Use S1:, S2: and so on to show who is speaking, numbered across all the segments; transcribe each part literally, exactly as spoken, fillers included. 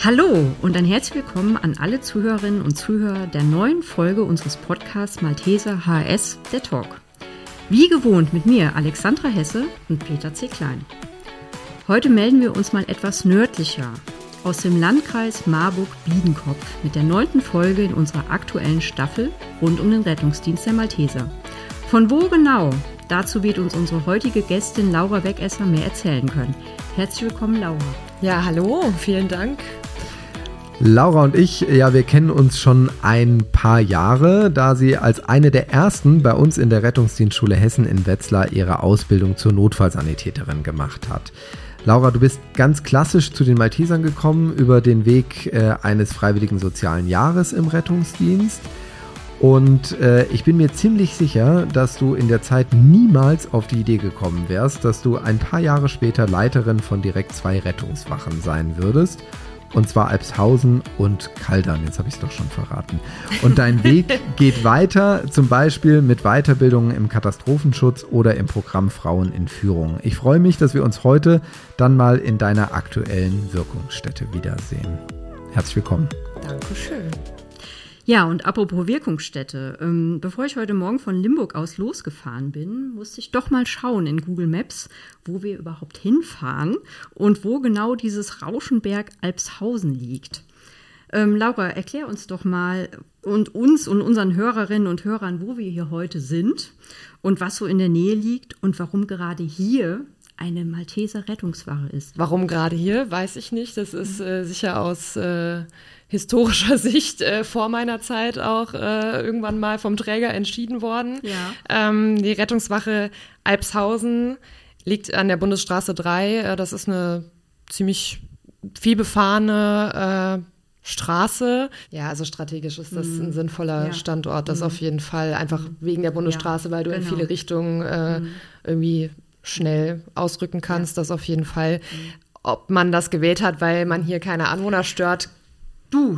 S1: Hallo und ein herzlich willkommen an alle Zuhörerinnen und Zuhörer der neuen Folge unseres Podcasts Malteser H S, der Talk. Wie gewohnt mit mir, Alexandra Hesse und Peter C. Klein. Heute melden wir uns mal etwas nördlicher aus dem Landkreis Marburg-Biedenkopf mit der neunten Folge in unserer aktuellen Staffel rund um den Rettungsdienst der Malteser. Von wo genau? Dazu wird uns unsere heutige Gästin Laura Wegesser mehr erzählen können. Herzlich willkommen, Laura.
S2: Ja, hallo, vielen Dank.
S3: Laura und ich, ja, wir kennen uns schon ein paar Jahre, da sie als eine der ersten bei uns in der Rettungsdienstschule Hessen in Wetzlar ihre Ausbildung zur Notfallsanitäterin gemacht hat. Laura, du bist ganz klassisch zu den Maltesern gekommen über den Weg äh, eines freiwilligen sozialen Jahres im Rettungsdienst. Und äh, ich bin mir ziemlich sicher, dass du in der Zeit niemals auf die Idee gekommen wärst, dass du ein paar Jahre später Leiterin von direkt zwei Rettungswachen sein würdest. Und zwar Albshausen und Kaldern. Jetzt habe ich es doch schon verraten. Und dein Weg geht weiter, zum Beispiel mit Weiterbildungen im Katastrophenschutz oder im Programm Frauen in Führung. Ich freue mich, dass wir uns heute dann mal in deiner aktuellen Wirkungsstätte wiedersehen. Herzlich willkommen.
S2: Dankeschön.
S1: Ja, und apropos Wirkungsstätte, ähm, bevor ich heute Morgen von Limburg aus losgefahren bin, musste ich doch mal schauen in Google Maps, wo wir überhaupt hinfahren und wo genau dieses Rauschenberg Albshausen liegt. Ähm, Laura, erklär uns doch mal und uns und unseren Hörerinnen und Hörern, wo wir hier heute sind und was so in der Nähe liegt und warum gerade hier eine Malteser Rettungswache ist.
S2: Warum gerade hier, weiß ich nicht. Das ist äh, sicher aus äh, historischer Sicht äh, vor meiner Zeit auch äh, irgendwann mal vom Träger entschieden worden.
S1: Ja.
S2: Ähm, die Rettungswache Albshausen liegt an der Bundesstraße drei. Äh, das ist eine ziemlich vielbefahrene äh, Straße. Ja, also strategisch ist das ein sinnvoller
S1: ja.
S2: Standort. Das
S1: mhm.
S2: auf jeden Fall. Einfach wegen der Bundesstraße, ja, weil du genau. in viele Richtungen äh, mhm. irgendwie schnell ausrücken kannst, ja. das auf jeden Fall. Ob man das gewählt hat, weil man hier keine Anwohner stört,
S1: du.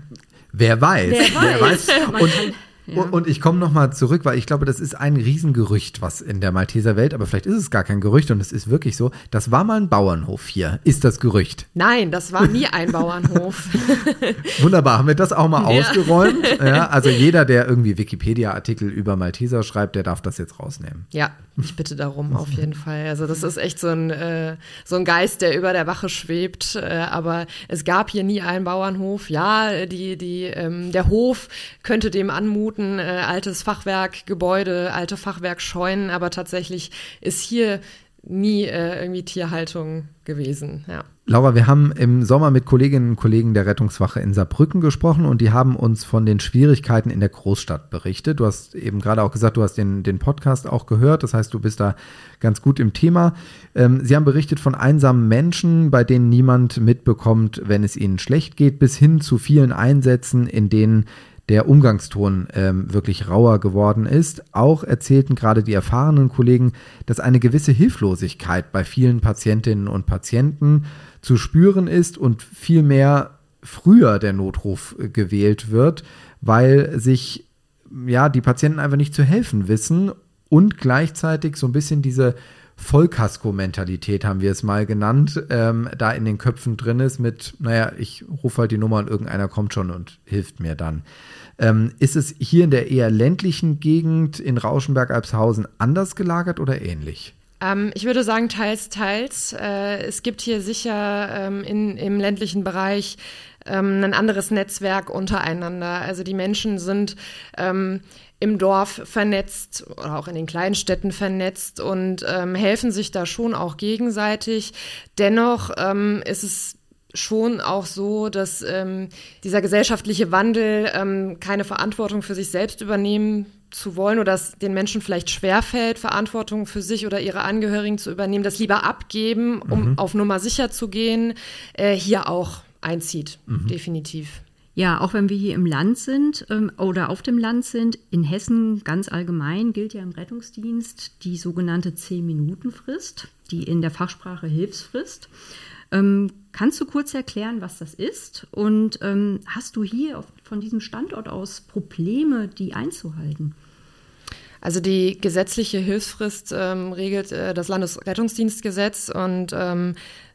S3: Wer weiß.
S1: Wer weiß.
S3: Wer weiß. Und,
S1: Ja.
S3: Und ich komme nochmal zurück, weil ich glaube, das ist ein Riesengerücht, was in der Malteser Welt, aber vielleicht ist es gar kein Gerücht und es ist wirklich so, das war mal ein Bauernhof hier, ist das Gerücht.
S2: Nein, das war nie ein Bauernhof.
S3: Wunderbar, haben wir das auch mal
S2: ja.
S3: ausgeräumt? Ja, also jeder, der irgendwie Wikipedia-Artikel über Malteser schreibt, der darf das jetzt rausnehmen.
S2: Ja, ich bitte darum auf jeden Fall. Also das ist echt so ein, äh, so ein Geist, der über der Wache schwebt, äh, aber es gab hier nie einen Bauernhof. Ja, die, die, ähm, der Hof könnte dem anmuten, Äh, altes Fachwerkgebäude, alte Fachwerkscheunen, aber tatsächlich ist hier nie äh, irgendwie Tierhaltung gewesen, ja.
S3: Laura, wir haben im Sommer mit Kolleginnen und Kollegen der Rettungswache in Saarbrücken gesprochen und die haben uns von den Schwierigkeiten in der Großstadt berichtet. Du hast eben gerade auch gesagt, du hast den, den Podcast auch gehört, das heißt, du bist da ganz gut im Thema. Ähm, sie haben berichtet von einsamen Menschen, bei denen niemand mitbekommt, wenn es ihnen schlecht geht, bis hin zu vielen Einsätzen, in denen der Umgangston ähm, wirklich rauer geworden ist. Auch erzählten gerade die erfahrenen Kollegen, dass eine gewisse Hilflosigkeit bei vielen Patientinnen und Patienten zu spüren ist und viel mehr früher der Notruf äh, gewählt wird, weil sich ja die Patienten einfach nicht zu helfen wissen und gleichzeitig so ein bisschen diese Vollkasko-Mentalität, haben wir es mal genannt, ähm, da in den Köpfen drin ist mit, naja, ich rufe halt die Nummer und irgendeiner kommt schon und hilft mir dann. Ähm, ist es hier in der eher ländlichen Gegend in Rauschenberg-Albshausen anders gelagert oder ähnlich?
S2: Ähm, ich würde sagen, teils, teils. Äh, es gibt hier sicher ähm, in, im ländlichen Bereich ähm, ein anderes Netzwerk untereinander. Also die Menschen sind ähm, im Dorf vernetzt oder auch in den kleinen Städten vernetzt und ähm, helfen sich da schon auch gegenseitig. Dennoch ähm, ist es schon auch so, dass ähm, dieser gesellschaftliche Wandel ähm, keine Verantwortung für sich selbst übernehmen zu wollen oder dass den Menschen vielleicht schwerfällt, Verantwortung für sich oder ihre Angehörigen zu übernehmen, das lieber abgeben, um mhm. auf Nummer sicher zu gehen, äh, hier auch einzieht, mhm. definitiv.
S1: Ja, auch wenn wir hier im Land sind ähm, oder auf dem Land sind, in Hessen ganz allgemein gilt ja im Rettungsdienst die sogenannte zehn-Minuten-Frist, die in der Fachsprache Hilfsfrist. Ähm, kannst du kurz erklären, was das ist? Und ähm, hast du hier auf, von diesem Standort aus Probleme, die einzuhalten?
S2: Also die gesetzliche Hilfsfrist ähm, regelt äh, das Landesrettungsdienstgesetz und ähm,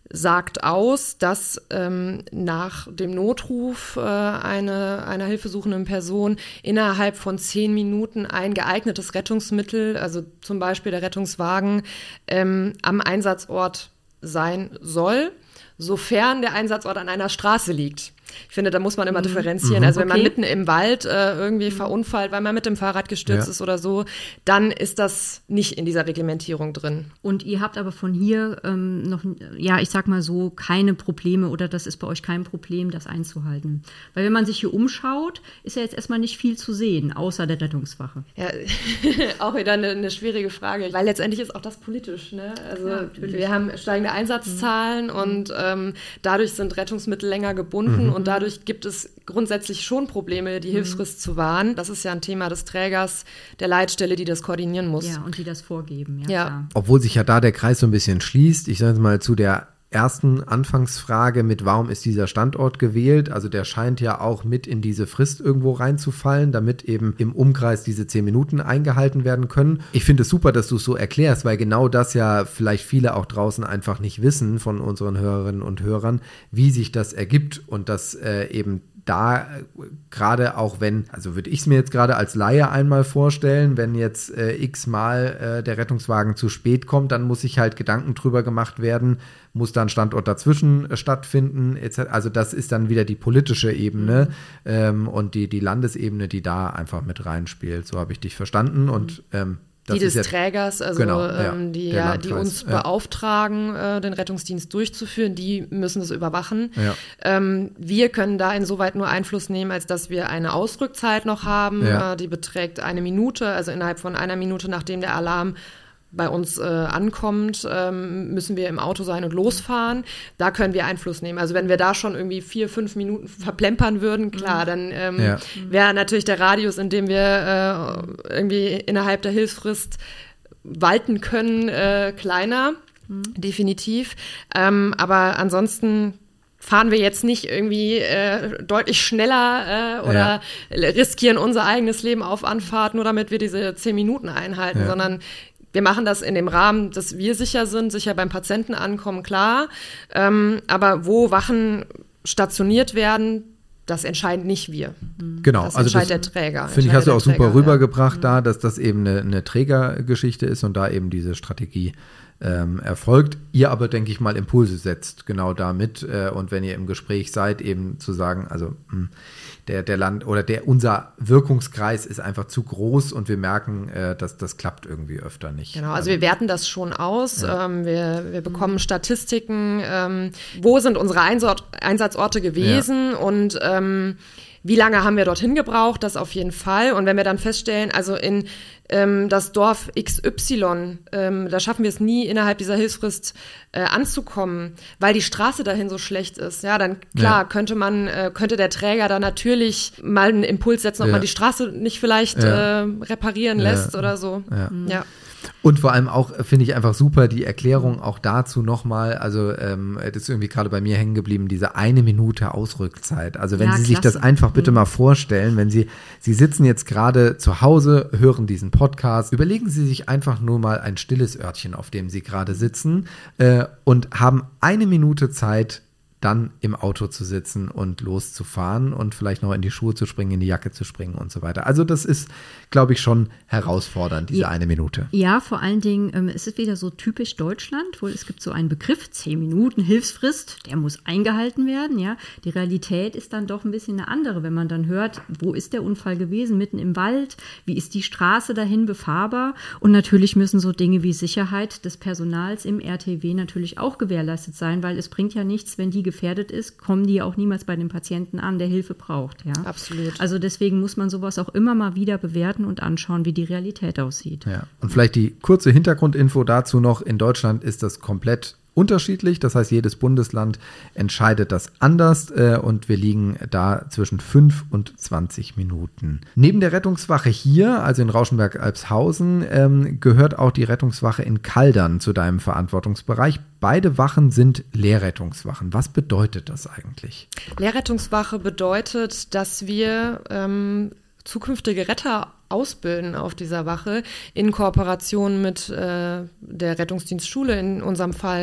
S2: sagt aus, dass ähm, nach dem Notruf äh, eine, einer hilfesuchenden Person innerhalb von zehn Minuten ein geeignetes Rettungsmittel, also zum Beispiel der Rettungswagen, ähm, am Einsatzort sein soll, sofern der Einsatzort an einer Straße liegt. Ich finde, da muss man immer differenzieren. Also wenn man
S1: okay.
S2: mitten im Wald äh, irgendwie verunfallt, weil man mit dem Fahrrad gestürzt
S3: ja.
S2: ist oder so, dann ist das nicht in dieser Reglementierung drin.
S1: Und ihr habt aber von hier ähm, noch, ja, ich sag mal so, keine Probleme oder das ist bei euch kein Problem, das einzuhalten. Weil wenn man sich hier umschaut, ist ja jetzt erstmal nicht viel zu sehen, außer der Rettungswache.
S2: Ja, auch wieder eine, eine schwierige Frage, weil letztendlich ist auch das politisch. Ne? Also
S1: Ja,
S2: wir haben steigende Einsatzzahlen mhm. und ähm, dadurch sind Rettungsmittel länger gebunden mhm. und dadurch gibt es grundsätzlich schon Probleme, die Hilfsfrist mhm. zu wahren. Das ist ja ein Thema des Trägers, der Leitstelle, die das koordinieren muss.
S1: Ja, und die das vorgeben. Ja,
S2: ja.
S1: Klar.
S3: Obwohl sich ja da der Kreis so ein bisschen schließt. Ich sage jetzt mal zu der ersten Anfangsfrage mit, warum ist dieser Standort gewählt? Also der scheint ja auch mit in diese Frist irgendwo reinzufallen, damit eben im Umkreis diese zehn Minuten eingehalten werden können. Ich finde es super, dass du es so erklärst, weil genau das ja vielleicht viele auch draußen einfach nicht wissen von unseren Hörerinnen und Hörern, wie sich das ergibt und dass äh, eben da äh, gerade auch wenn, also würde ich es mir jetzt gerade als Laie einmal vorstellen, wenn jetzt äh, x-mal äh, der Rettungswagen zu spät kommt, dann muss sich halt Gedanken drüber gemacht werden, muss da ein Standort dazwischen äh, stattfinden, et cetera. Also das ist dann wieder die politische Ebene mhm. ähm, und die, die Landesebene, die da einfach mit reinspielt. So habe ich dich verstanden und ähm,
S2: die des ja, Trägers, also
S3: genau, ja,
S2: ähm, die, ja, die uns ja. beauftragen, äh, den Rettungsdienst durchzuführen, die müssen das überwachen.
S3: Ja.
S2: Ähm, wir können da insoweit nur Einfluss nehmen, als dass wir eine Ausrückzeit noch haben,
S3: ja.
S2: äh, die beträgt eine Minute, also innerhalb von einer Minute, nachdem der Alarm bei uns äh, ankommt, ähm, müssen wir im Auto sein und losfahren. Da können wir Einfluss nehmen. Also wenn wir da schon irgendwie vier, fünf Minuten verplempern würden, klar, dann ähm,
S3: ja.
S2: wäre natürlich der Radius, in dem wir äh, irgendwie innerhalb der Hilfsfrist walten können, äh, kleiner, mhm. definitiv. Ähm, aber ansonsten fahren wir jetzt nicht irgendwie äh, deutlich schneller äh, oder ja. riskieren unser eigenes Leben auf Anfahrt, nur damit wir diese zehn Minuten einhalten,
S3: ja.
S2: sondern wir machen das in dem Rahmen, dass wir sicher sind, sicher beim Patienten ankommen, klar. Ähm, aber wo Wachen stationiert werden, das entscheiden nicht wir.
S3: Genau,
S2: das
S3: also
S2: entscheidet das, der Träger.
S3: Finde ich, hast du auch
S2: Träger,
S3: super rübergebracht
S2: ja.
S3: da, dass das eben eine, eine Trägergeschichte ist und da eben diese Strategie ähm, erfolgt. Ihr aber, denke ich mal, Impulse setzt genau damit äh, und wenn ihr im Gespräch seid, eben zu sagen, also mh, der, der Land oder der unser Wirkungskreis ist einfach zu groß und wir merken, äh, dass das klappt irgendwie öfter nicht.
S2: Genau, also wir werten das schon aus.
S3: Ja.
S2: Ähm, wir, wir bekommen Statistiken, ähm, wo sind unsere Einsort- Einsatzorte gewesen ja. und ähm, wie lange haben wir dorthin gebraucht, das auf jeden Fall. Und wenn wir dann feststellen, also in ähm, das Dorf X Y, ähm, da schaffen wir es nie, innerhalb dieser Hilfsfrist äh, anzukommen, weil die Straße dahin so schlecht ist. Ja, dann klar, ja. könnte man, äh, könnte der Träger da natürlich mal einen Impuls setzen, ob ja. man die Straße nicht vielleicht ja. äh, reparieren lässt ja. oder so.
S3: Ja.
S2: ja.
S3: Und vor allem auch, finde ich einfach super, die Erklärung auch dazu nochmal, also ähm, das ist irgendwie gerade bei mir hängen geblieben, diese eine Minute Ausrückzeit. Also wenn
S1: ja,
S3: Sie
S1: klasse.
S3: sich das einfach bitte mal vorstellen, wenn Sie, Sie sitzen jetzt gerade zu Hause, hören diesen Podcast, überlegen Sie sich einfach nur mal ein stilles Örtchen, auf dem Sie gerade sitzen äh, und haben eine Minute Zeit, dann im Auto zu sitzen und loszufahren und vielleicht noch in die Schuhe zu springen, in die Jacke zu springen und so weiter. Also das ist, glaube ich, schon herausfordernd, diese
S1: ja,
S3: eine Minute.
S1: Ja, vor allen Dingen, ähm, es ist wieder so typisch Deutschland, wo es gibt so einen Begriff, zehn Minuten Hilfsfrist, der muss eingehalten werden, ja. Die Realität ist dann doch ein bisschen eine andere, wenn man dann hört, wo ist der Unfall gewesen, mitten im Wald, wie ist die Straße dahin befahrbar und natürlich müssen so Dinge wie Sicherheit des Personals im R T W natürlich auch gewährleistet sein, weil es bringt ja nichts, wenn die gefährdet ist, kommen die ja auch niemals bei dem Patienten an, der Hilfe braucht. Ja?
S2: Absolut.
S1: Also deswegen muss man sowas auch immer mal wieder bewerten und anschauen, wie die Realität aussieht.
S3: Ja. Und vielleicht die kurze Hintergrundinfo dazu noch. In Deutschland ist das komplett unterschiedlich. Das heißt, jedes Bundesland entscheidet das anders äh, und wir liegen da zwischen fünf und zwanzig Minuten. Neben der Rettungswache hier, also in Rauschenberg-Alpshausen, ähm, gehört auch die Rettungswache in Kaldern zu deinem Verantwortungsbereich. Beide Wachen sind Lehrrettungswachen. Was bedeutet das eigentlich?
S2: Lehrrettungswache bedeutet, dass wir ähm, zukünftige Retter ausbilden auf dieser Wache in Kooperation mit äh, der Rettungsdienstschule, in unserem Fall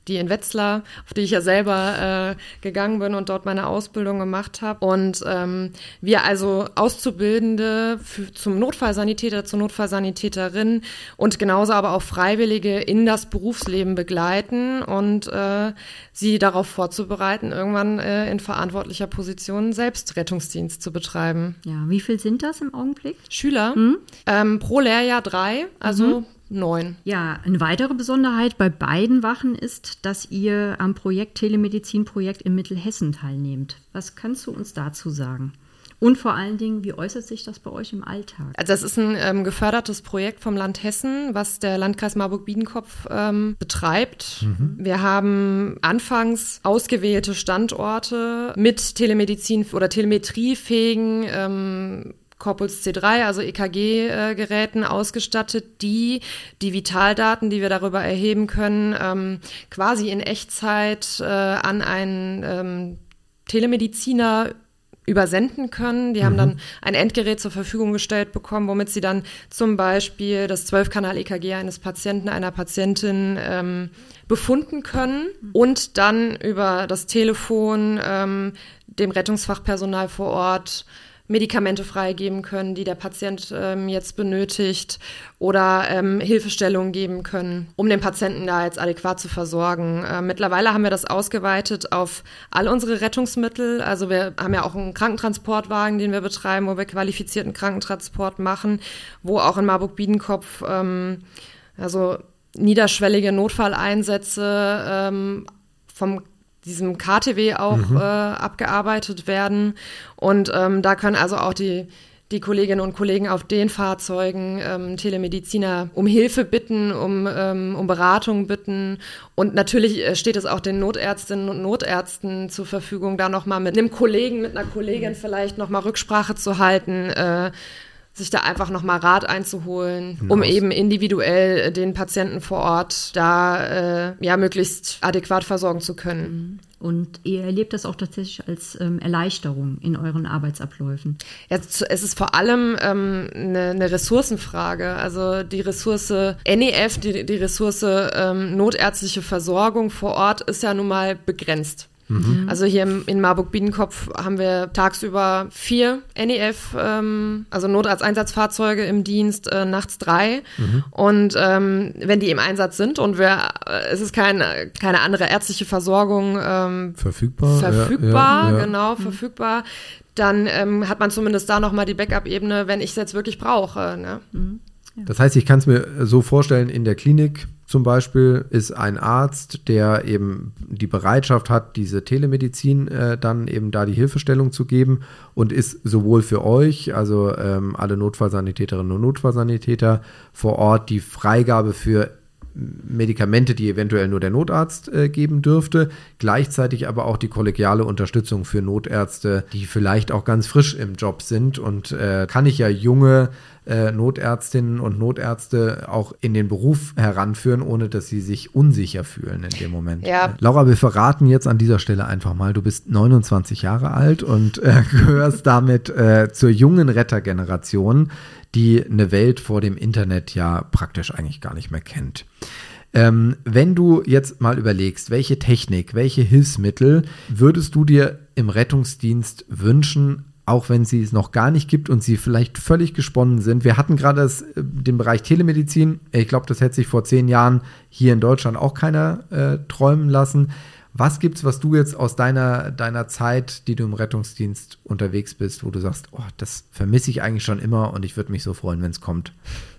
S2: die in Wetzlar, auf die ich ja selber äh, gegangen bin und dort meine Ausbildung gemacht habe. Und ähm, wir also Auszubildende für, zum Notfallsanitäter, zur Notfallsanitäterin und genauso aber auch Freiwillige in das Berufsleben begleiten und äh, sie darauf vorzubereiten, irgendwann äh, in verantwortlicher Position selbst Rettungsdienst zu betreiben.
S1: Ja, wie viel sind das im Augenblick?
S2: Schüler, hm? ähm, pro Lehrjahr drei, also mhm. neun.
S1: Ja, eine weitere Besonderheit bei beiden Wachen ist, dass ihr am Projekt Telemedizin-Projekt in Mittelhessen teilnehmt. Was kannst du uns dazu sagen? Und vor allen Dingen, wie äußert sich das bei euch im Alltag?
S2: Also das ist ein ähm, gefördertes Projekt vom Land Hessen, was der Landkreis Marburg-Biedenkopf ähm, betreibt. Mhm. Wir haben anfangs ausgewählte Standorte mit Telemedizin oder telemetriefähigen ähm, Corpuls C drei, also E K G-Geräten äh, ausgestattet, die die Vitaldaten, die wir darüber erheben können, ähm, quasi in Echtzeit äh, an einen ähm, Telemediziner übersenden können. Die mhm. haben dann ein Endgerät zur Verfügung gestellt bekommen, womit sie dann zum Beispiel das zwölf-Kanal-E K G eines Patienten, einer Patientin ähm, befunden können und dann über das Telefon ähm, dem Rettungsfachpersonal vor Ort Medikamente freigeben können, die der Patient ähm, jetzt benötigt oder ähm, Hilfestellungen geben können, um den Patienten da jetzt adäquat zu versorgen. Äh, mittlerweile haben wir das ausgeweitet auf all unsere Rettungsmittel. Also wir haben ja auch einen Krankentransportwagen, den wir betreiben, wo wir qualifizierten Krankentransport machen, wo auch in Marburg-Biedenkopf ähm, also niederschwellige Notfalleinsätze ähm, vom diesem K T W auch mhm. äh, abgearbeitet werden. Und ähm, da können also auch die, die Kolleginnen und Kollegen auf den Fahrzeugen ähm, Telemediziner um Hilfe bitten, um, ähm, um Beratung bitten. Und natürlich äh, steht es auch den Notärztinnen und Notärzten zur Verfügung, da nochmal mit einem Kollegen, mit einer Kollegin vielleicht nochmal Rücksprache zu halten, äh, sich da einfach nochmal Rat einzuholen, um genau. eben individuell den Patienten vor Ort da äh, ja möglichst adäquat versorgen zu können.
S1: Und ihr erlebt das auch tatsächlich als ähm, Erleichterung in euren Arbeitsabläufen?
S2: Ja, es ist vor allem ähm, eine, eine Ressourcenfrage. Also die Ressource N E F, die, die Ressource ähm, notärztliche Versorgung vor Ort ist ja nun mal begrenzt. Mhm. Also hier im, in Marburg-Biedenkopf haben wir tagsüber vier N E F, ähm, also Notarzteinsatzfahrzeuge im Dienst, äh, nachts drei. Mhm. Und ähm, wenn die im Einsatz sind und wir, äh, es ist kein, keine andere ärztliche Versorgung ähm,
S3: verfügbar,
S2: verfügbar,
S3: ja, ja, ja.
S2: genau, mhm. verfügbar, dann ähm, hat man zumindest da nochmal die Backup-Ebene, wenn ich es jetzt wirklich brauche. Ne?
S1: Mhm. Ja.
S3: Das heißt, ich kann es mir so vorstellen, in der Klinik zum Beispiel ist ein Arzt, der eben die Bereitschaft hat, diese Telemedizin äh, dann eben da die Hilfestellung zu geben und ist sowohl für euch, also ähm, alle Notfallsanitäterinnen und Notfallsanitäter vor Ort die Freigabe für Medikamente, die eventuell nur der Notarzt äh, geben dürfte, gleichzeitig aber auch die kollegiale Unterstützung für Notärzte, die vielleicht auch ganz frisch im Job sind und äh, kann ich ja junge äh, Notärztinnen und Notärzte auch in den Beruf heranführen, ohne dass sie sich unsicher fühlen in dem Moment.
S2: Ja.
S3: Laura, wir verraten jetzt an dieser Stelle einfach mal, du bist neunundzwanzig Jahre alt und äh, gehörst damit äh, zur jungen Rettergeneration, die eine Welt vor dem Internet ja praktisch eigentlich gar nicht mehr kennt. Ähm, wenn du jetzt mal überlegst, welche Technik, welche Hilfsmittel würdest du dir im Rettungsdienst wünschen, auch wenn sie es noch gar nicht gibt und sie vielleicht völlig gesponnen sind? Wir hatten gerade das, den Bereich Telemedizin. Ich glaube, das hätte sich vor zehn Jahren hier in Deutschland auch keiner äh, träumen lassen. Was gibt's, was du jetzt aus deiner, deiner Zeit, die du im Rettungsdienst unterwegs bist, wo du sagst, oh, das vermisse ich eigentlich schon immer und ich würde mich so freuen, wenn es kommt?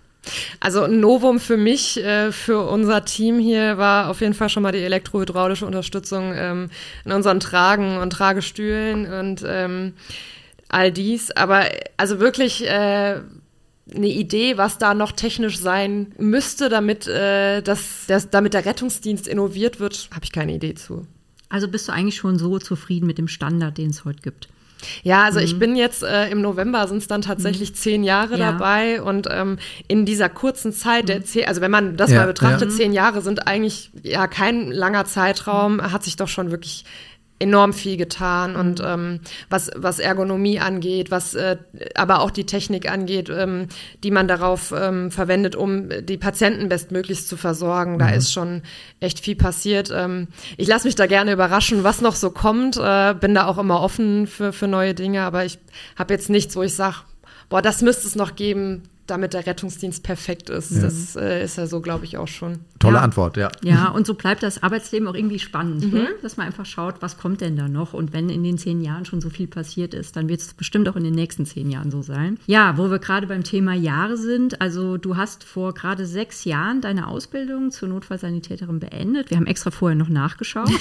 S2: Also ein Novum für mich, äh, für unser Team hier war auf jeden Fall schon mal die elektrohydraulische Unterstützung ähm, in unseren Tragen und Tragestühlen und ähm, all dies. Aber also wirklich äh, eine Idee, was da noch technisch sein müsste, damit, äh, das, das, damit der Rettungsdienst innoviert wird, habe ich keine Idee zu.
S1: Also bist du eigentlich schon so zufrieden mit dem Standard, den es heute gibt?
S2: Ja, also mhm. ich bin jetzt äh, im November sind es dann tatsächlich mhm. zehn Jahre ja. dabei und ähm, in dieser kurzen Zeit, mhm. der zehn, also wenn man das ja, mal betrachtet, ja. zehn Jahre sind eigentlich ja kein langer Zeitraum, hat sich doch schon wirklich enorm viel getan und ähm, was, was Ergonomie angeht, was äh, aber auch die Technik angeht, ähm, die man darauf ähm, verwendet, um die Patienten bestmöglichst zu versorgen. Da mhm. ist schon echt viel passiert. Ähm, ich lasse mich da gerne überraschen, was noch so kommt. Äh, bin da auch immer offen für, für neue Dinge, aber ich habe jetzt nichts, wo ich sage, boah, das müsste es noch geben, damit der Rettungsdienst perfekt ist. Ja. Das äh, ist ja so, glaube ich, auch schon.
S3: Tolle
S1: ja.
S3: Antwort, ja.
S1: Ja, und so bleibt das Arbeitsleben auch irgendwie spannend,
S2: mhm.
S1: ne? Dass man einfach schaut, was kommt denn da noch? Und wenn in den zehn Jahren schon so viel passiert ist, dann wird es bestimmt auch in den nächsten zehn Jahren so sein. Ja, wo wir gerade beim Thema Jahre sind, also du hast vor gerade sechs Jahren deine Ausbildung zur Notfallsanitäterin beendet. Wir haben extra vorher noch nachgeschaut.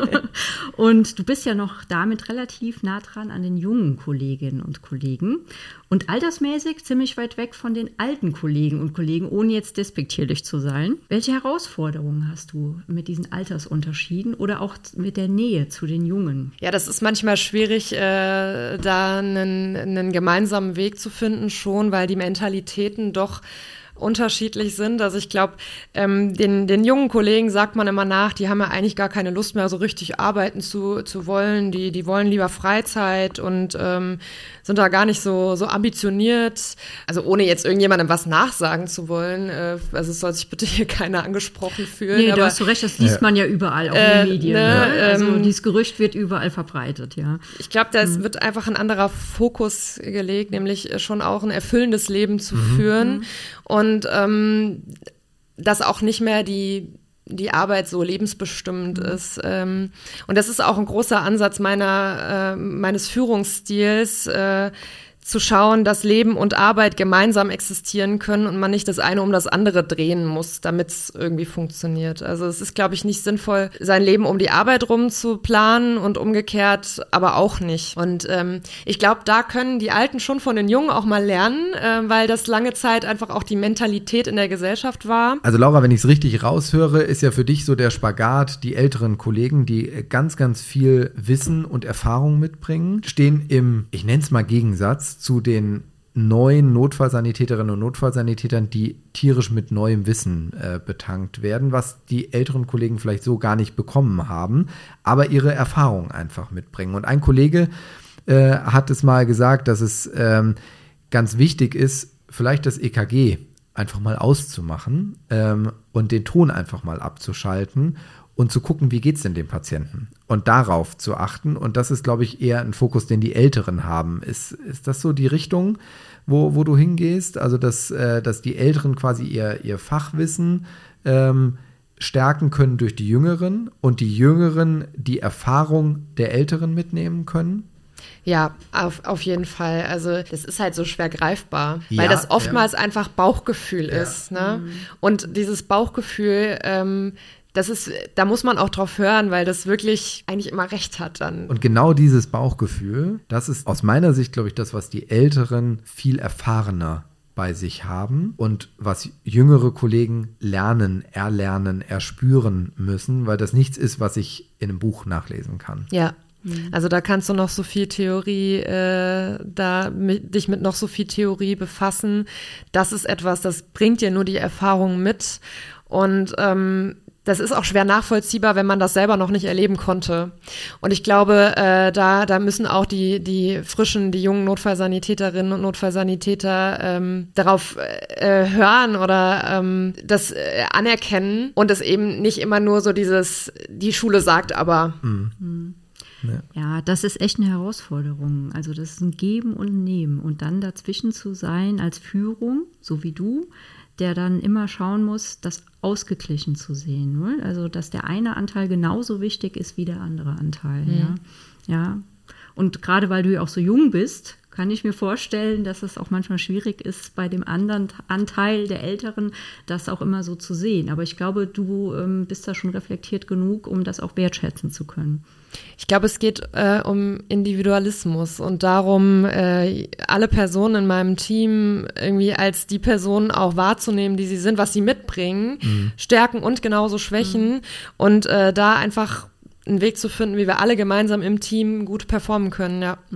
S1: Und du bist ja noch damit relativ nah dran an den jungen Kolleginnen und Kollegen. Und altersmäßig ziemlich weit weg von den alten Kollegen und Kollegen, ohne jetzt despektierlich zu sein. Welche Herausforderungen hast du mit diesen Altersunterschieden oder auch mit der Nähe zu den Jungen?
S2: Ja, das ist manchmal schwierig, äh, da einen, einen gemeinsamen Weg zu finden schon, weil die Mentalitäten doch unterschiedlich sind. Also ich glaube, ähm, den, den jungen Kollegen sagt man immer nach, die haben ja eigentlich gar keine Lust mehr, so richtig arbeiten zu, zu wollen. Die, die wollen lieber Freizeit und ähm, sind da gar nicht so, so ambitioniert. Also ohne jetzt irgendjemandem was nachsagen zu wollen. Äh, also es soll sich bitte hier keiner angesprochen fühlen.
S1: Nee,
S2: aber,
S1: da hast du recht, das liest ja. man ja überall, auch
S2: äh,
S1: in den Medien.
S2: Ne,
S1: ne? Also
S2: ähm,
S1: dieses Gerücht wird überall verbreitet, ja.
S2: Ich glaube, da
S1: mhm.
S2: wird einfach ein anderer Fokus gelegt, nämlich schon auch ein erfüllendes Leben zu
S3: mhm.
S2: führen.
S1: Mhm.
S2: Und ähm, dass auch nicht mehr die die Arbeit so lebensbestimmend mhm. ist. Ähm, und das ist auch ein großer Ansatz meiner äh, meines Führungsstils, äh, zu schauen, dass Leben und Arbeit gemeinsam existieren können und man nicht das eine um das andere drehen muss, damit es irgendwie funktioniert. Also es ist, glaube ich, nicht sinnvoll, sein Leben um die Arbeit rum zu planen und umgekehrt aber auch nicht. Und ähm, ich glaube, da können die Alten schon von den Jungen auch mal lernen, äh, weil das lange Zeit einfach auch die Mentalität in der Gesellschaft war.
S3: Also Laura, wenn ich es richtig raushöre, ist ja für dich so der Spagat, die älteren Kollegen, die ganz, ganz viel Wissen und Erfahrung mitbringen, stehen im, ich nenne es mal Gegensatz, zu den neuen Notfallsanitäterinnen und Notfallsanitätern, die tierisch mit neuem Wissen äh, betankt werden, was die älteren Kollegen vielleicht so gar nicht bekommen haben, aber ihre Erfahrung einfach mitbringen. Und ein Kollege äh, hat es mal gesagt, dass es ähm, ganz wichtig ist, vielleicht das E K G einfach mal auszumachen ähm, und den Ton einfach mal abzuschalten und zu gucken, wie geht's denn dem Patienten und darauf zu achten. Und das ist, glaube ich, eher ein Fokus, den die Älteren haben. Ist, ist das so die Richtung, wo, wo du hingehst? Also, dass, äh, dass die Älteren quasi ihr, ihr Fachwissen ähm, stärken können durch die Jüngeren und die Jüngeren die Erfahrung der Älteren mitnehmen können?
S2: Ja, auf, auf jeden Fall. Also das ist halt so schwer greifbar,
S3: ja,
S2: weil das oftmals
S3: ja.
S2: einfach Bauchgefühl ja. ist. Ne? Mhm. Und dieses Bauchgefühl, ähm, das ist, da muss man auch drauf hören, weil das wirklich eigentlich immer recht hat dann.
S3: Und genau dieses Bauchgefühl, das ist aus meiner Sicht, glaube ich, das, was die Älteren viel erfahrener bei sich haben und was jüngere Kollegen lernen, erlernen, erspüren müssen, weil das nichts ist, was ich in einem Buch nachlesen kann.
S2: Ja. Also da kannst du noch so viel Theorie, äh, da mit, dich mit noch so viel Theorie befassen. Das ist etwas, das bringt dir nur die Erfahrung mit und ähm, das ist auch schwer nachvollziehbar, wenn man das selber noch nicht erleben konnte. Und ich glaube, äh, da, da müssen auch die, die frischen, die jungen Notfallsanitäterinnen und Notfallsanitäter ähm, darauf äh, hören oder ähm, das äh, anerkennen und es eben nicht immer nur so dieses, die Schule sagt aber.
S3: Mhm.
S1: Mhm.
S3: Ja.
S1: Ja, das ist echt eine Herausforderung. Also das ist ein Geben und ein Nehmen. Und dann dazwischen zu sein als Führung, so wie du, der dann immer schauen muss, das ausgeglichen zu sehen. Ne? Also dass der eine Anteil genauso wichtig ist wie der andere Anteil.
S2: Mhm.
S1: Ja. Ja. Und gerade weil du ja auch so jung bist, kann ich mir vorstellen, dass es auch manchmal schwierig ist, bei dem anderen Anteil der Älteren das auch immer so zu sehen. Aber ich glaube, du ähm, bist da schon reflektiert genug, um das auch wertschätzen zu können.
S2: Ich glaube, es geht äh, um Individualismus und darum, äh, alle Personen in meinem Team irgendwie als die Personen auch wahrzunehmen, die sie sind, was sie mitbringen, mhm. Stärken und genauso Schwächen mhm. und äh, da einfach einen Weg zu finden, wie wir alle gemeinsam im Team gut performen können, ja.
S1: Mhm.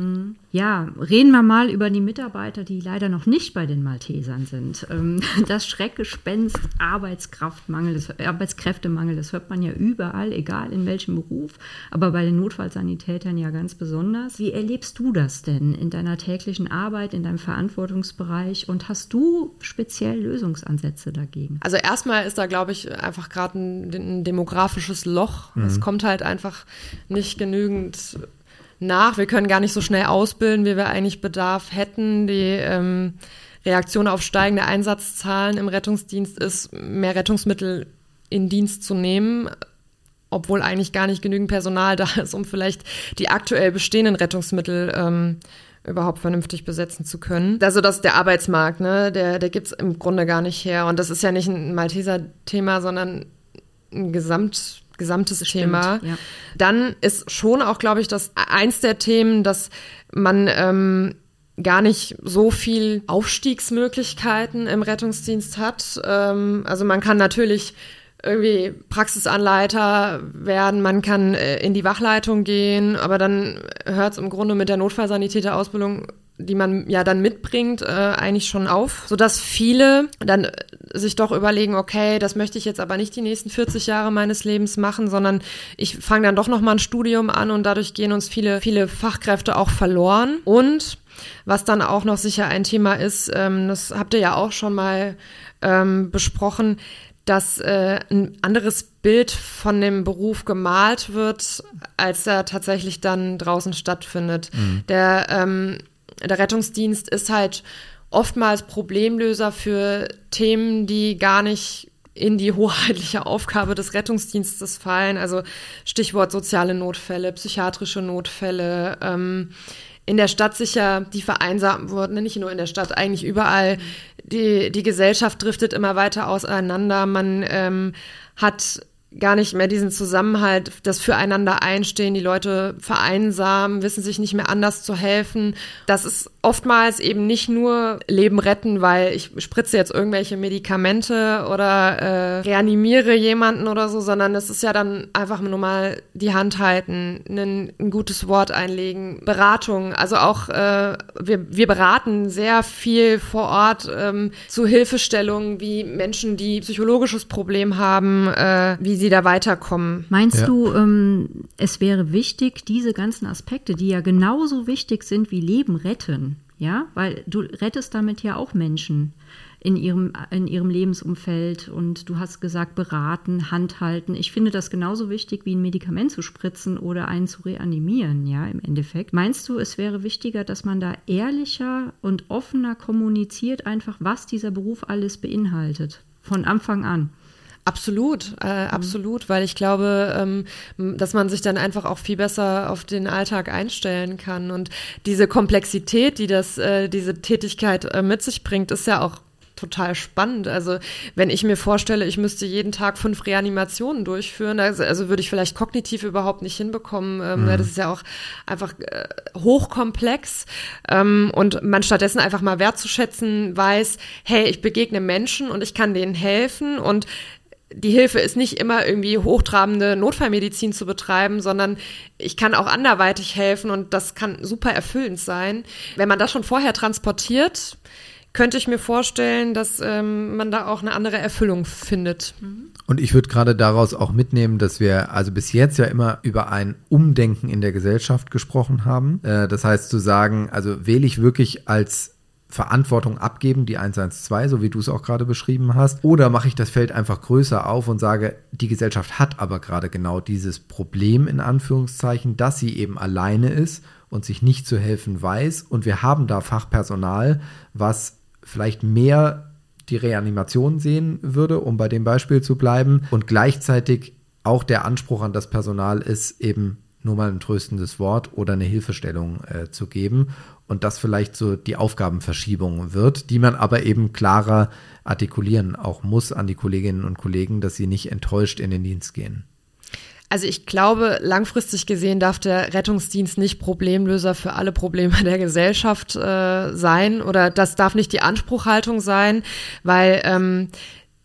S1: Ja, reden wir mal über die Mitarbeiter, die leider noch nicht bei den Maltesern sind. Das Schreckgespenst Arbeitskraftmangel, das Arbeitskräftemangel, das hört man ja überall, egal in welchem Beruf, aber bei den Notfallsanitätern ja ganz besonders. Wie erlebst du das denn in deiner täglichen Arbeit, in deinem Verantwortungsbereich und hast du speziell Lösungsansätze dagegen?
S2: Also erstmal ist da, glaube ich, einfach gerade ein, ein demografisches Loch. Mhm. Es kommt halt einfach nicht genügend nach. Wir können gar nicht so schnell ausbilden, wie wir eigentlich Bedarf hätten. Die ähm, Reaktion auf steigende Einsatzzahlen im Rettungsdienst ist, mehr Rettungsmittel in Dienst zu nehmen, obwohl eigentlich gar nicht genügend Personal da ist, um vielleicht die aktuell bestehenden Rettungsmittel ähm, überhaupt vernünftig besetzen zu können. Also das ist der Arbeitsmarkt, ne? der, der gibt's im Grunde gar nicht her. Und das ist ja nicht ein Malteser-Thema, sondern ein Gesamt gesamtes Stimmt, Thema. Ja. Dann ist schon auch, glaube ich, das eins der Themen, dass man ähm, gar nicht so viel Aufstiegsmöglichkeiten im Rettungsdienst hat. Ähm, also man kann natürlich irgendwie Praxisanleiter werden, man kann äh, in die Wachleitung gehen, aber dann hört es im Grunde mit der Notfallsanitäterausbildung, die man ja dann mitbringt, äh, eigentlich schon auf, sodass viele dann sich doch überlegen, okay, das möchte ich jetzt aber nicht die nächsten vierzig Jahre meines Lebens machen, sondern ich fange dann doch noch mal ein Studium an und dadurch gehen uns viele, viele Fachkräfte auch verloren. Und was dann auch noch sicher ein Thema ist, ähm, das habt ihr ja auch schon mal ähm, besprochen, dass äh, ein anderes Bild von dem Beruf gemalt wird, als er tatsächlich dann draußen stattfindet. Mhm. Der ähm, Der Rettungsdienst ist halt oftmals Problemlöser für Themen, die gar nicht in die hoheitliche Aufgabe des Rettungsdienstes fallen. Also Stichwort soziale Notfälle, psychiatrische Notfälle. Ähm, in der Stadt sicher, die vereinsamt wurden, nicht nur in der Stadt, eigentlich überall. Die, die Gesellschaft driftet immer weiter auseinander. Man ähm, hat gar nicht mehr diesen Zusammenhalt, das Füreinander einstehen, die Leute vereinsamen, wissen sich nicht mehr anders zu helfen. Das ist oftmals eben nicht nur Leben retten, weil ich spritze jetzt irgendwelche Medikamente oder äh, reanimiere jemanden oder so, sondern es ist ja dann einfach nur mal die Hand halten, ein, ein gutes Wort einlegen, Beratung. Also auch äh, wir, wir beraten sehr viel vor Ort ähm, zu Hilfestellungen, wie Menschen, die psychologisches Problem haben, äh, wie sie da weiterkommen.
S1: Meinst
S3: ja.
S1: du, ähm, es wäre wichtig, diese ganzen Aspekte, die ja genauso wichtig sind wie Leben retten, ja, weil du rettest damit ja auch Menschen in ihrem, in ihrem Lebensumfeld und du hast gesagt, beraten, handhalten. Ich finde das genauso wichtig, wie ein Medikament zu spritzen oder einen zu reanimieren, ja, im Endeffekt. Meinst du, es wäre wichtiger, dass man da ehrlicher und offener kommuniziert, einfach was dieser Beruf alles beinhaltet, von Anfang an?
S2: Absolut, äh, absolut, weil ich glaube, ähm, dass man sich dann einfach auch viel besser auf den Alltag einstellen kann. Und diese Komplexität, die das, äh, diese Tätigkeit äh, mit sich bringt, ist ja auch total spannend. Also wenn ich mir vorstelle, ich müsste jeden Tag fünf Reanimationen durchführen, also, also würde ich vielleicht kognitiv überhaupt nicht hinbekommen. Ähm, mhm. Das ist ja auch einfach äh, hochkomplex. Ähm, und man stattdessen einfach mal wertzuschätzen weiß, hey, ich begegne Menschen und ich kann denen helfen und die Hilfe ist nicht immer irgendwie hochtrabende Notfallmedizin zu betreiben, sondern ich kann auch anderweitig helfen und das kann super erfüllend sein. Wenn man das schon vorher transportiert, könnte ich mir vorstellen, dass ähm, man da auch eine andere Erfüllung findet.
S3: Und ich würde gerade daraus auch mitnehmen, dass wir also bis jetzt ja immer über ein Umdenken in der Gesellschaft gesprochen haben. Äh, das heißt zu sagen, also wähle ich wirklich als Verantwortung abgeben, die eins eins zwei, so wie du es auch gerade beschrieben hast, oder mache ich das Feld einfach größer auf und sage, die Gesellschaft hat aber gerade genau dieses Problem in Anführungszeichen, dass sie eben alleine ist und sich nicht zu helfen weiß und wir haben da Fachpersonal, was vielleicht mehr die Reanimation sehen würde, um bei dem Beispiel zu bleiben und gleichzeitig auch der Anspruch an das Personal ist, eben nur mal ein tröstendes Wort oder eine Hilfestellung äh, zu geben und das vielleicht so die Aufgabenverschiebung wird, die man aber eben klarer artikulieren auch muss an die Kolleginnen und Kollegen, dass sie nicht enttäuscht in den Dienst gehen.
S2: Also ich glaube, langfristig gesehen darf der Rettungsdienst nicht Problemlöser für alle Probleme der Gesellschaft äh, sein oder das darf nicht die Anspruchhaltung sein, weil ähm,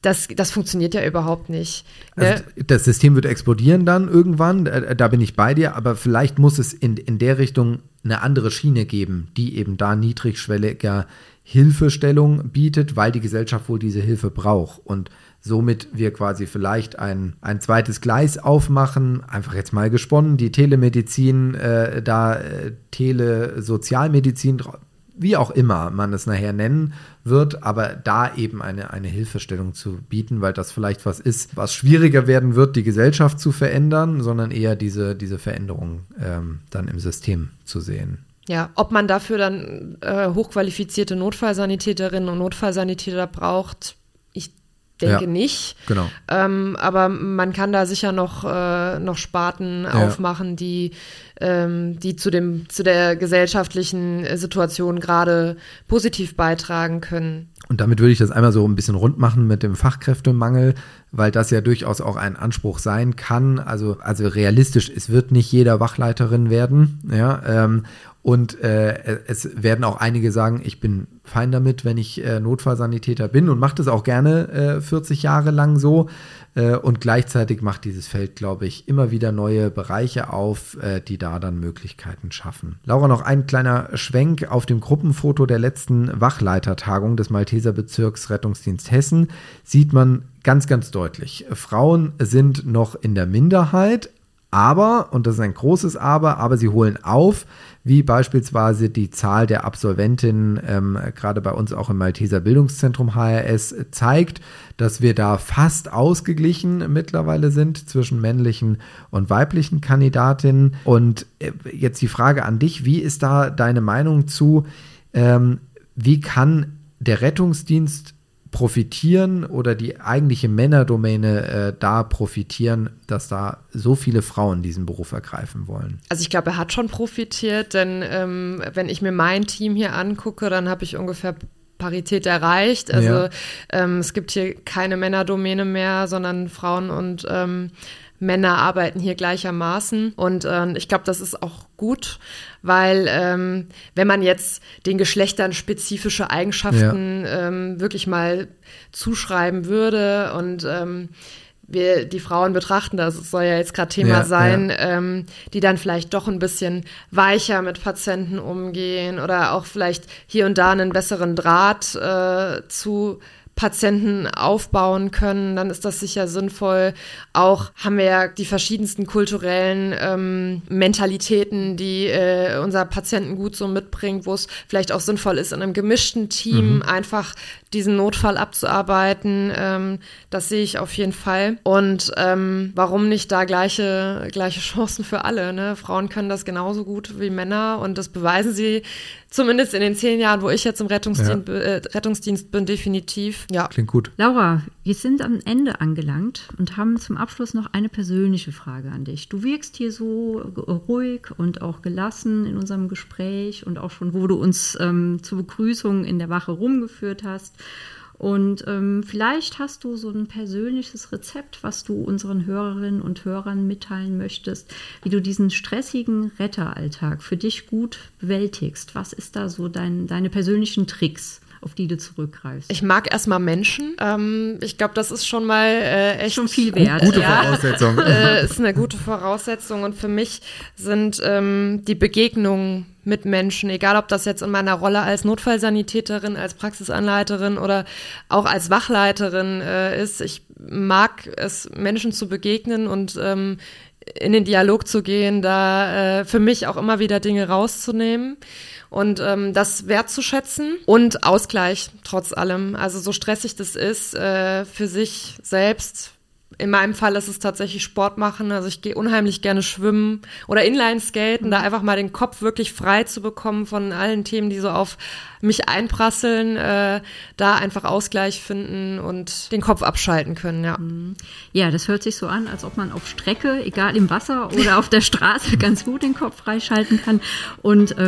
S2: das, das funktioniert ja überhaupt nicht. Ne?
S3: Also das System wird explodieren dann irgendwann, da bin ich bei dir, aber vielleicht muss es in, in der Richtung eine andere Schiene geben, die eben da niedrigschwelliger Hilfestellung bietet, weil die Gesellschaft wohl diese Hilfe braucht und somit wir quasi vielleicht ein, ein zweites Gleis aufmachen, einfach jetzt mal gesponnen, die Telemedizin, äh, da äh, Telesozialmedizin, wie auch immer man es nachher nennen wird, aber da eben eine, eine Hilfestellung zu bieten, weil das vielleicht was ist, was schwieriger werden wird, die Gesellschaft zu verändern, sondern eher diese, diese Veränderung ähm, dann im System zu sehen.
S2: Ja, ob man dafür dann äh, hochqualifizierte Notfallsanitäterinnen und Notfallsanitäter braucht, ich denke
S3: ja,
S2: nicht.
S3: Genau.
S2: Ähm, aber man kann da sicher noch, äh, noch Sparten ja. aufmachen, die, ähm, die zu dem, zu der gesellschaftlichen Situation gerade positiv beitragen können.
S3: Und damit würde ich das einmal so ein bisschen rund machen mit dem Fachkräftemangel, weil das ja durchaus auch ein Anspruch sein kann. Also, also realistisch, es wird nicht jeder Wachleiterin werden, ja, ähm, und äh, es werden auch einige sagen, ich bin fein damit, wenn ich äh, Notfallsanitäter bin und mache das auch gerne äh, vierzig Jahre lang so. Äh, und gleichzeitig macht dieses Feld, glaube ich, immer wieder neue Bereiche auf, äh, die da dann Möglichkeiten schaffen. Laura, noch ein kleiner Schwenk auf dem Gruppenfoto der letzten Wachleitertagung des Malteser Bezirks Rettungsdienst Hessen sieht man ganz, ganz deutlich, Frauen sind noch in der Minderheit, aber, und das ist ein großes Aber, aber sie holen auf, wie beispielsweise die Zahl der Absolventinnen ähm, gerade bei uns auch im Malteser Bildungszentrum H R S zeigt, dass wir da fast ausgeglichen mittlerweile sind zwischen männlichen und weiblichen Kandidatinnen. Und äh, jetzt die Frage an dich, wie ist da deine Meinung zu, ähm, wie kann der Rettungsdienst profitieren oder die eigentliche Männerdomäne äh, da profitieren, dass da so viele Frauen diesen Beruf ergreifen wollen?
S2: Also ich glaube, er hat schon profitiert, denn ähm, wenn ich mir mein Team hier angucke, dann habe ich ungefähr Parität erreicht. Also
S3: ja.
S2: ähm, es gibt hier keine Männerdomäne mehr, sondern Frauen und ähm, Männer arbeiten hier gleichermaßen und äh, ich glaube, das ist auch gut, weil ähm, wenn man jetzt den Geschlechtern spezifische Eigenschaften ja. ähm, wirklich mal zuschreiben würde und ähm, wir die Frauen betrachten, das soll ja jetzt gerade Thema
S3: ja,
S2: sein,
S3: ja.
S2: Ähm, die dann vielleicht doch ein bisschen weicher mit Patienten umgehen oder auch vielleicht hier und da einen besseren Draht äh, zu Patienten aufbauen können, dann ist das sicher sinnvoll. Auch haben wir ja die verschiedensten kulturellen ähm, Mentalitäten, die äh, unser Patientengut so mitbringt, wo es vielleicht auch sinnvoll ist, in einem gemischten Team mhm. einfach diesen Notfall abzuarbeiten. Ähm, das sehe ich auf jeden Fall. Und ähm, warum nicht da gleiche, gleiche Chancen für alle? Ne? Frauen können das genauso gut wie Männer und das beweisen sie zumindest in den zehn Jahren, wo ich jetzt im Rettungsdienst, ja. äh, Rettungsdienst bin, definitiv. Ja.
S3: Klingt gut.
S1: Laura, wir sind am Ende angelangt und haben zum Abschluss noch eine persönliche Frage an dich. Du wirkst hier so ruhig und auch gelassen in unserem Gespräch und auch schon, wo du uns ähm, zur Begrüßung in der Wache rumgeführt hast. Und ähm, vielleicht hast du so ein persönliches Rezept, was du unseren Hörerinnen und Hörern mitteilen möchtest, wie du diesen stressigen Retteralltag für dich gut bewältigst. Was ist da so dein, deine persönlichen Tricks, auf die du zurückgreifst?
S2: Ich mag erstmal Menschen. Ähm, ich glaube, das ist schon mal äh, echt
S1: schon viel wert.
S3: Gute
S2: ja,
S3: Voraussetzung.
S2: Äh, ist eine gute Voraussetzung. Und für mich sind ähm, die Begegnungen mit Menschen, egal ob das jetzt in meiner Rolle als Notfallsanitäterin, als Praxisanleiterin oder auch als Wachleiterin äh, ist. Ich mag es, Menschen zu begegnen und ähm, in den Dialog zu gehen, da äh, für mich auch immer wieder Dinge rauszunehmen und ähm, das wertzuschätzen und Ausgleich trotz allem. Also so stressig das ist, äh, für sich selbst. In meinem Fall ist es tatsächlich Sport machen. Also ich gehe unheimlich gerne schwimmen oder Inlineskaten, mhm. da einfach mal den Kopf wirklich frei zu bekommen von allen Themen, die so auf mich einprasseln, äh, da einfach Ausgleich finden und den Kopf abschalten können, ja.
S1: Ja, das hört sich so an, als ob man auf Strecke, egal im Wasser oder auf der Straße, ganz gut den Kopf freischalten kann. Und ähm,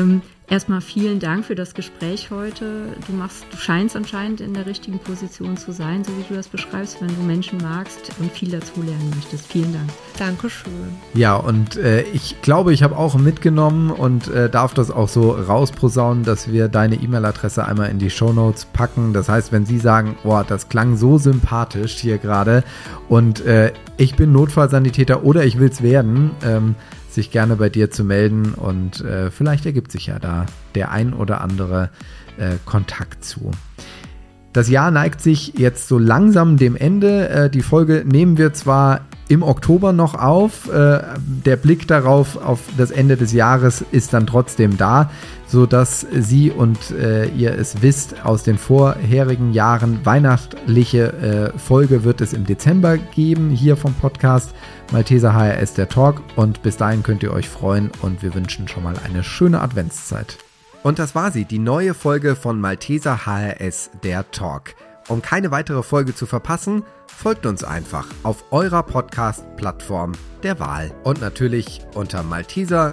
S1: Erstmal vielen Dank für das Gespräch heute. Du machst, du scheinst anscheinend in der richtigen Position zu sein, so wie du das beschreibst, wenn du Menschen magst und viel dazu lernen möchtest. Vielen Dank.
S2: Dankeschön.
S3: Ja, und äh, ich glaube, ich habe auch mitgenommen und äh, darf das auch so rausposaunen, dass wir deine E-Mail-Adresse einmal in die Shownotes packen. Das heißt, wenn Sie sagen, oh, das klang so sympathisch hier gerade und äh, ich bin Notfallsanitäter oder ich will es werden, ähm, sich gerne bei dir zu melden und äh, vielleicht ergibt sich ja da der ein oder andere äh, Kontakt zu. Das Jahr neigt sich jetzt so langsam dem Ende. Äh, die Folge nehmen wir zwar im Oktober noch auf, äh, der Blick darauf, auf das Ende des Jahres ist dann trotzdem da, sodass Sie und äh, ihr es wisst aus den vorherigen Jahren, weihnachtliche äh, Folge wird es im Dezember geben, hier vom Podcast Malteser H R S, der Talk, und bis dahin könnt ihr euch freuen und wir wünschen schon mal eine schöne Adventszeit. Und das war sie, die neue Folge von Malteser H R S, der Talk. Um keine weitere Folge zu verpassen, folgt uns einfach auf eurer Podcast-Plattform der Wahl. Und natürlich unter malteser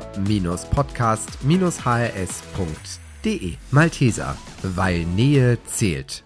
S3: Podcast H R S punkt de. Malteser, weil Nähe zählt.